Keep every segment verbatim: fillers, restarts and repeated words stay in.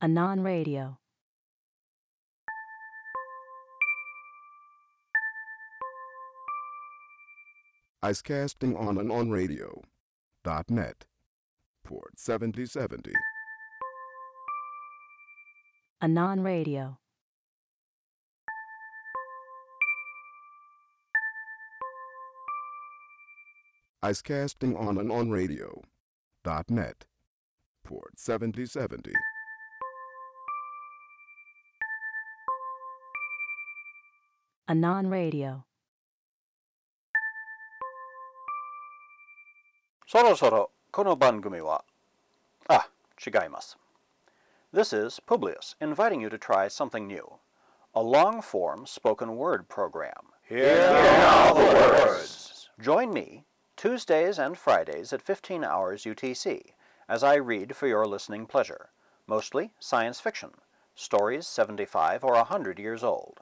a non-radio. Icecasting on and on radio dot net, port seventy seventy. A non-radio. Icecasting on and on radio dot net, port seventy seventy. A non-radio. そろそろこの番組は、あ、違います。This is Publius inviting you to try something new. A long-form spoken word program. Here are the words. Join me Tuesdays and Fridays at fifteen hours U T C as I read for your listening pleasure. Mostly science fiction. Stories seventy-five or one hundred years old.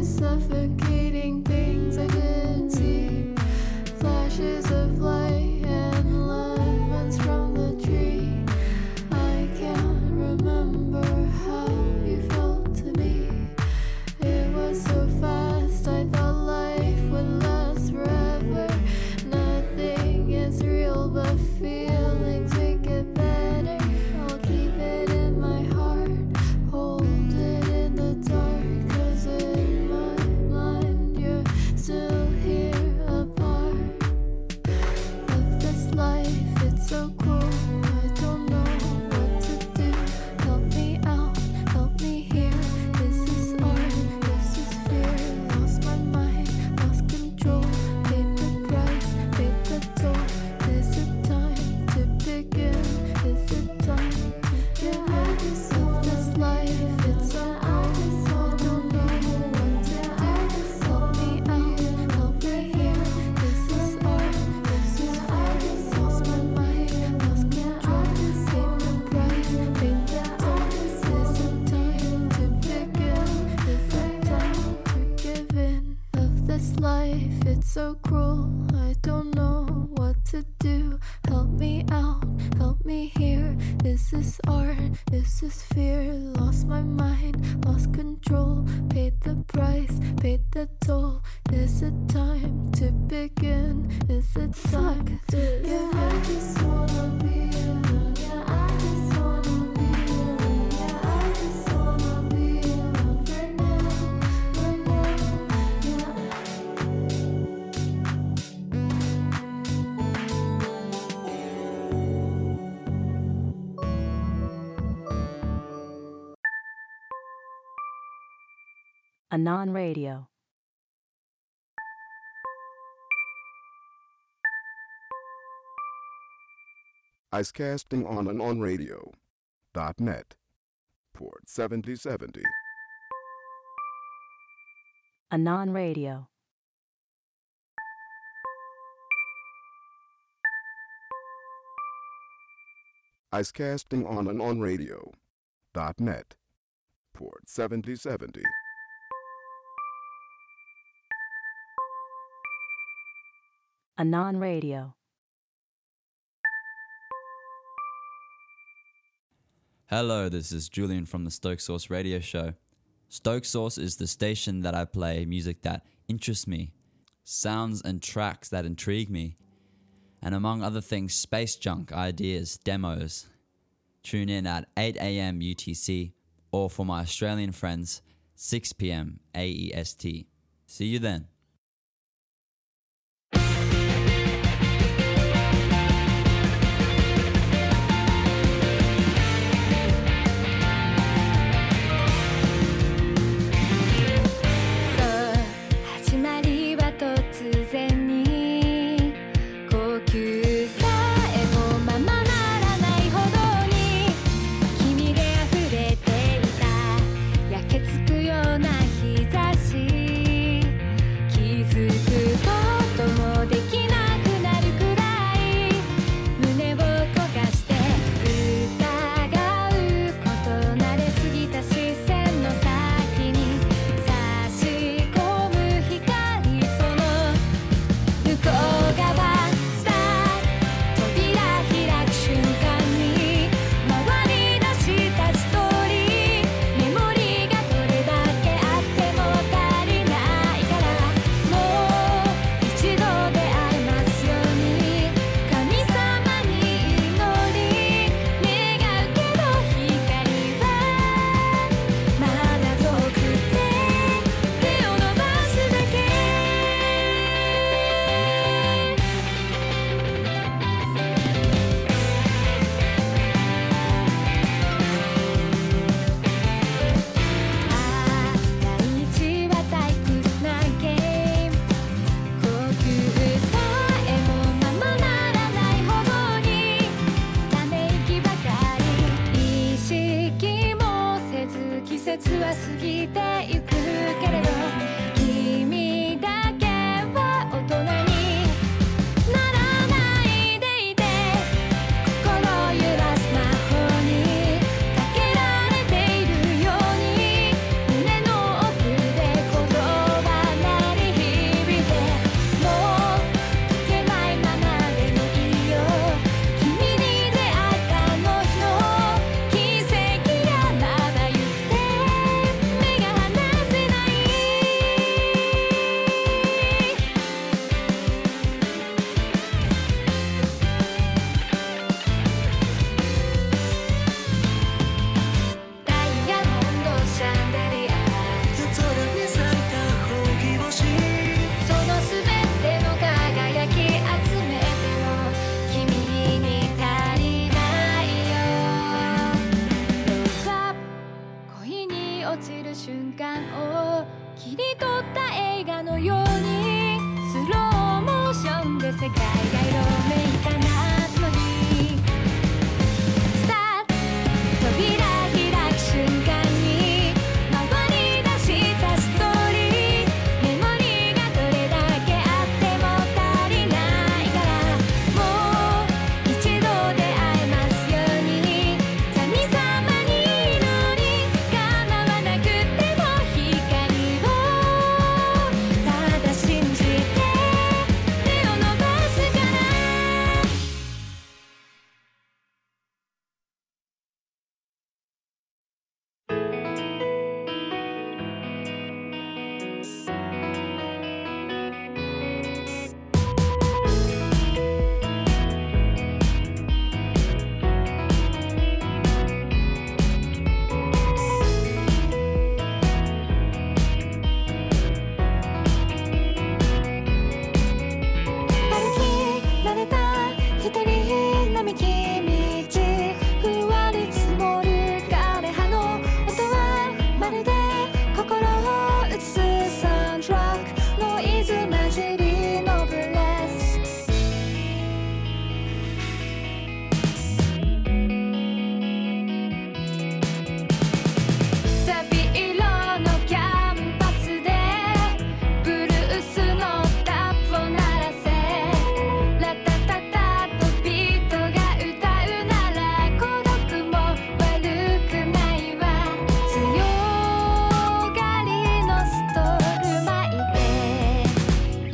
'Cause of light It's so cruel, I don't know what to do. Help me out, help me here. Is this art, is this fear? Lost my mind, lost control. Paid the price, paid the toll. Is it time to begin? Is it time to yeah, I just wanna be alone. Yeah, I just wanna be alone. Yeah, I just wanna be alone right now, right now. Yeah. Anon Radio. Icecasting on and on radio dot net, port seventy seventy. Anon Radio. Icecasting on and on radio dot net, port seventy seventy. Anon Radio. Hello, this is Julian from the Stoke Source radio show. Stoke Source is the station that I play music that interests me, sounds and tracks that intrigue me, and among other things, space junk, ideas, demos. Tune in at eight a.m. U T C, or for my Australian friends, six p.m. A E S T. See you then.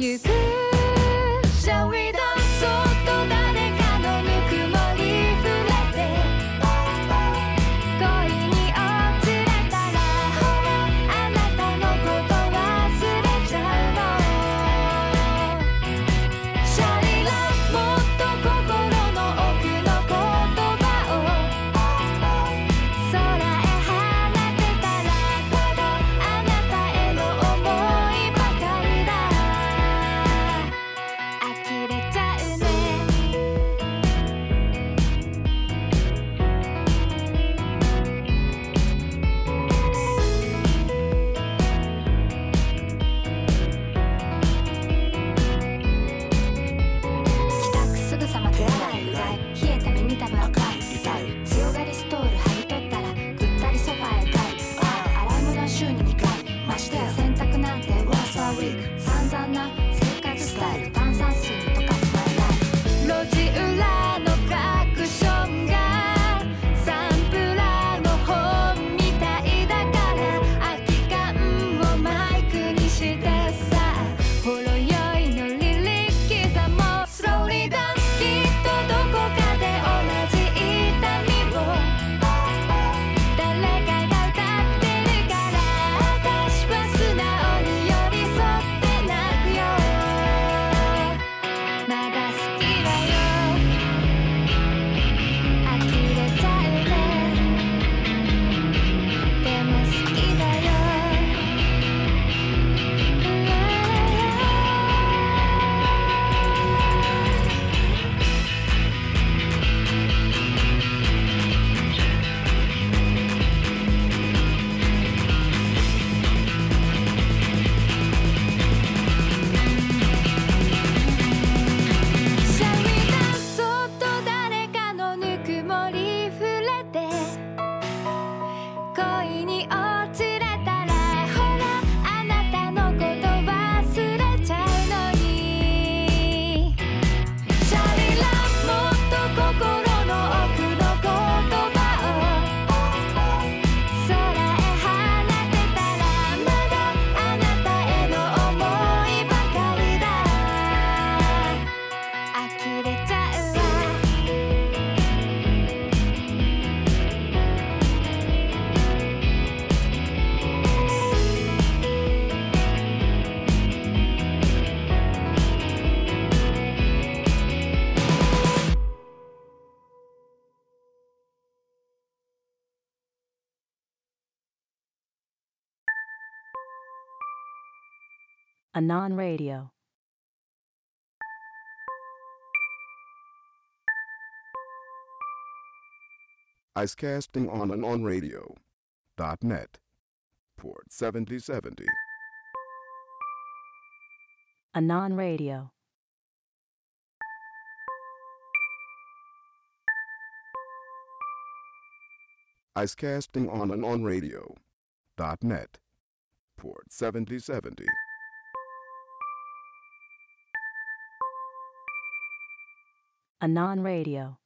ゆく Shall we dance そっと誰かのぬくもり触れて恋に落ちれたらほらあなたのこと忘れちゃうのシャリラもっと心の奥の言葉を空へ放てたらただあなたへの想いばかりだ呆れちゃうね帰宅すぐさま手洗いうがい冷えた耳たぶ赤い痛い強がりストール剥ぎ取ったらぐったりソファへ帰るああ洗い物は週ににかいましてや洗濯なんて once a week 散々な生活スタイル炭酸水に溶かすマイライフ路地裏のクラクションがサンプラーの本みたいだから空き缶をマイクにしてさほろ酔いのリリック刻もう Slowly dance きっとどこかで同じ痛みを誰かが歌ってるから私は素直に寄り添って泣くよまだ好きだよ呆れちゃうねでも好きだよララシャリダンそっと誰かのぬくもり触れて恋に落ちれたらほらあなたのこと忘れちゃうのにシャリラもっと心の奥の言葉を空へ放てたらまだあなたへの想いばかりだ呆れちゃうわ Anon Radio. Icecasting on and on radio dot net. Port seventy seventy. Anon Radio. Icecasting on and on radio dot net. Port seventy seventy. Anon Radio.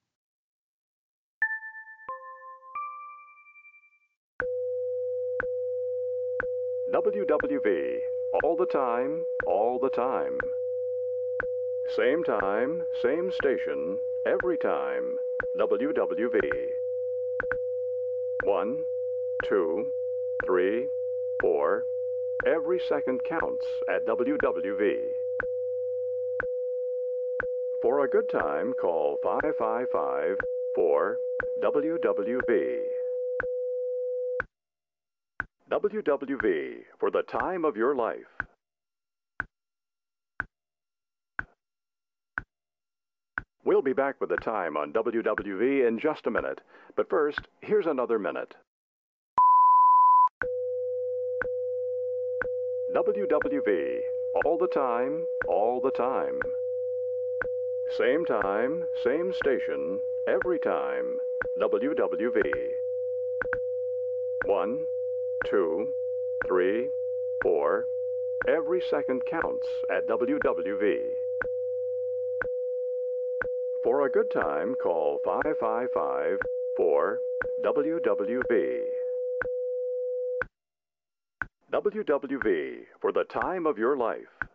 W W V, all the time, all the time. Same time, same station, every time. W W V. One, two, three, four. Every second counts at W W V. For a good time, call five five five four W W V. W W V, for the time of your life. We'll be back with the time on W W V in just a minute. But first, here's another minute. W W V, all the time, all the time. Same time, same station, every time. W W V. One, two, three, four. Every second counts at W W V. For a good time, call five five five four W W V. W W V, for the time of your life.